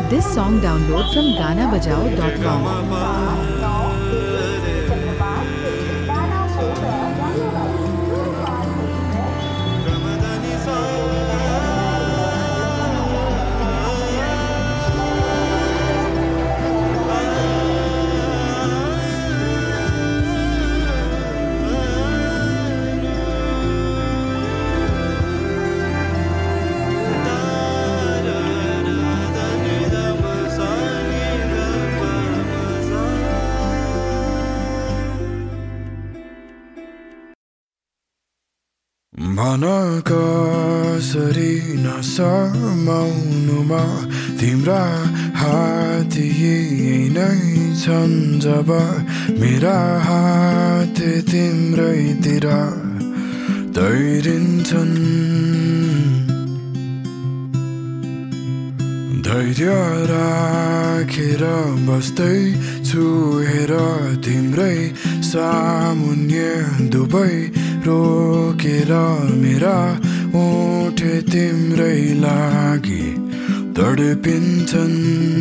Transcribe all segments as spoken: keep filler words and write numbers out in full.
This song download from gana bajao dot com. भन कसरी नसमाउनुमा तिम्रा हात यही नै छन् जब मेरा हात तिम्रैतिर तैरिन्छन् धैर्य राखेर बस्दै छु हेर तिम्रै सामुन्य दुबै रोकेर मेरा ओठ तिम्रै लागि तडपिन्छन्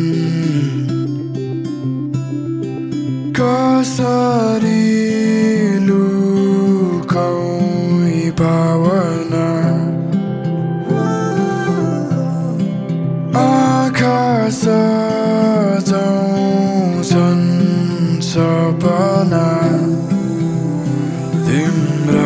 कसरी लुकाऊ यी भावना आँखा सजाउँछन् सपना तिम्रा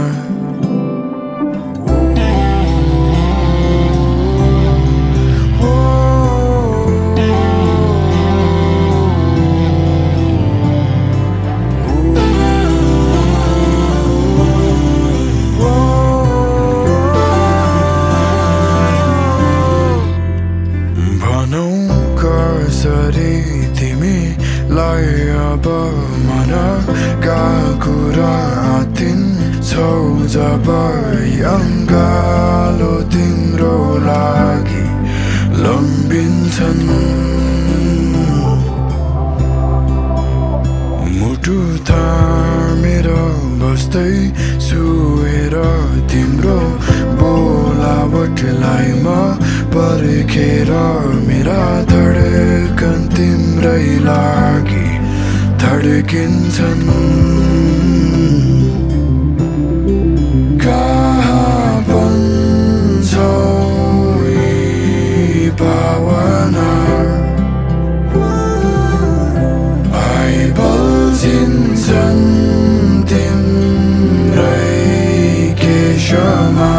कसरी तिमीलाई अब मनका कुरा आतिन्छौ जब अङ्गालो तिम्रो लागि लम्बिन्छन् मुटु थामेर बस्दै छु हेर तिम्रो बोलावटलाई म पर्खेर मेरा धडकन तिम्रै लागि धड्किन्छन् कहाँ बन्छौ यी भावना आइबल्झिन्छन् तिम्रै केशमा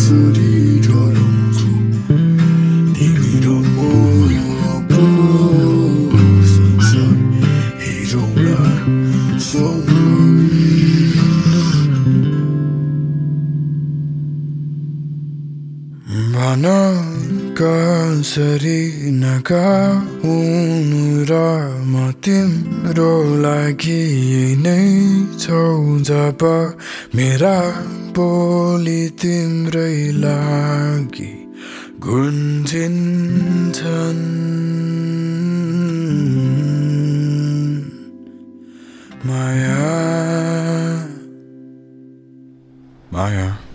목소리처럼 TV로 무슨 소리 이종란 소리 कसरी नगाउनुरा म तिम्रो लागि नै छौ जब मेरा बोली तिम्रै लागि गुन्जिन्छन् माया माया